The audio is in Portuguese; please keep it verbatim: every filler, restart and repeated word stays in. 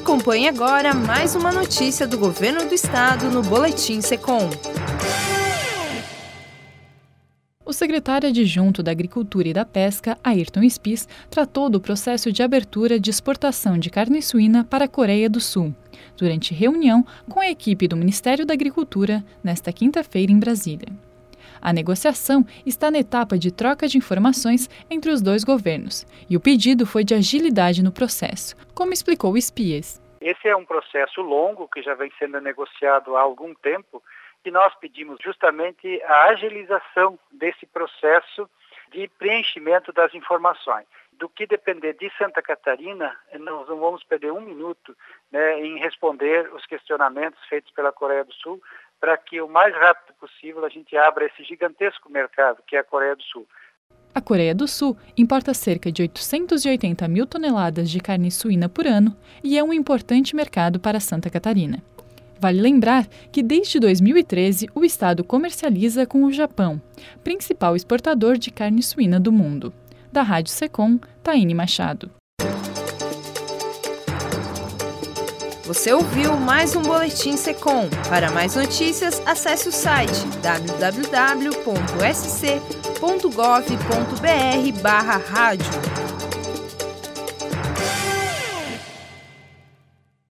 Acompanhe agora mais uma notícia do Governo do Estado no Boletim Secom. O secretário adjunto da Agricultura e da Pesca, Ayrton Spies, tratou do processo de abertura de exportação de carne suína para a Coreia do Sul, durante reunião com a equipe do Ministério da Agricultura, nesta quinta-feira em Brasília. A negociação está na etapa de troca de informações entre os dois governos, e o pedido foi de agilidade no processo, como explicou Spies. Esse é um processo longo que já vem sendo negociado há algum tempo, e nós pedimos justamente a agilização desse processo de preenchimento das informações. Do que depender de Santa Catarina, nós não vamos perder um minuto, né, em responder os questionamentos feitos pela Coreia do Sul, para que o mais rápido possível a gente abra esse gigantesco mercado que é a Coreia do Sul. A Coreia do Sul importa cerca de oitocentas e oitenta mil toneladas de carne suína por ano e é um importante mercado para Santa Catarina. Vale lembrar que desde dois mil e treze o estado comercializa com o Japão, principal exportador de carne suína do mundo. Da Rádio Secom, Taine Machado. Você ouviu mais um Boletim Secom. Para mais notícias, acesse o site w w w ponto s c ponto gov ponto b r barra rádio.